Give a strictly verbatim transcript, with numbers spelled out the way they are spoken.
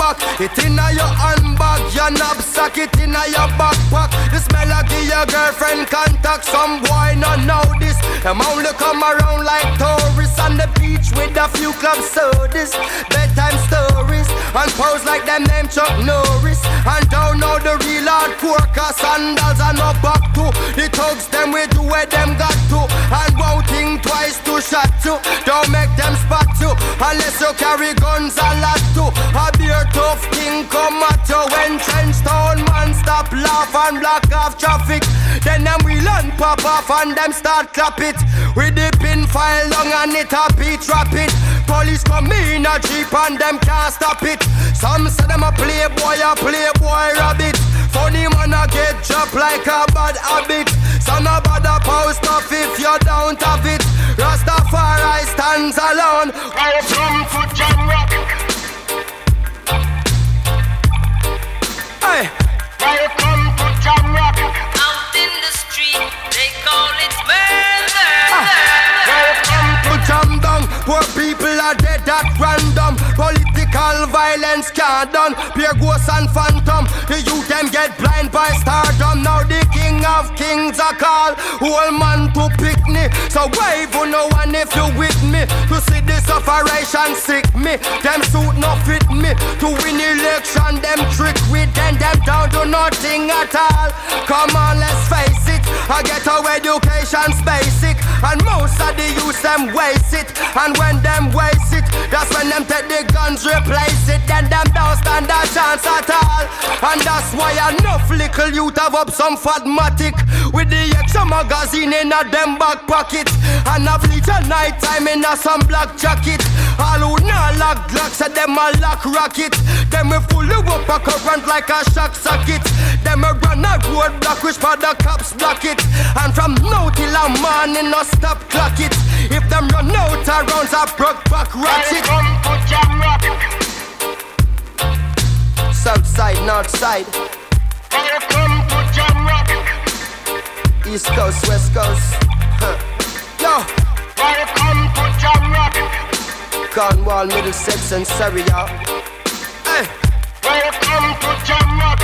back. It inna your handbag, your knapsack, it inna your backpack. The smell of your girlfriend contact. Some boy not know this. Them only come around like tourists on the beach with a few club sodas, bedtime stories, and pose like them name Chuck Norris. And don't know the real hardcore, cause sandals are not back to. The thugs them we do where them got to. And won't think twice to shot to. Don't make them spot you, unless you carry guns a lot to. A beer tough king come at you. When trench town man stop laugh and block off traffic, then them wheel and pop off and them start clap it. With the pin file long and it a beat rapid. Police come in a jeep and them can't stop it. Some say them a playboy, a playboy rabbit. Funny man a get dropped like a bad habit. Some a bother post off if you don't have it. Rastafari stands alone. Welcome to Jamrock. Hey, welcome to Jamrock. Out in the street, they call it murder. Ah. Welcome to Jam Down. Poor people are dead at random. Political violence can't done. Pure ghosts and phantom. The youth them get blind by stardom. Now the king of kings are called. Whole man to pick me. So wave on no one if you with me. To see this operation sick me. Them suit no fit me. To win election them trick with them. Them down to nothing at all. Come on let's face it. I get our education's basic. And most of the youth them waste it. And when them waste it, that's when them take the guns replace it. Then them don't stand a chance at all. And that's why enough little youth have up some fatmatic with the extra magazine in a them back pocket. And a bleach at night time in a some black jacket. All who not lock glocks at them a lock rocket. Them we full up a current like a shock socket. Them a run a road block which for the cops block it. And from now till a morning no stop clock it. If them run out of rounds I broke back ratchet. Welcome to Jamrock. South side, north side. Welcome to Jamrock. East coast, west coast. Huh. Yo. Welcome to Jamrock. Cornwall, Middlesex and Surrey, y'all. Hey. Welcome to Jamrock.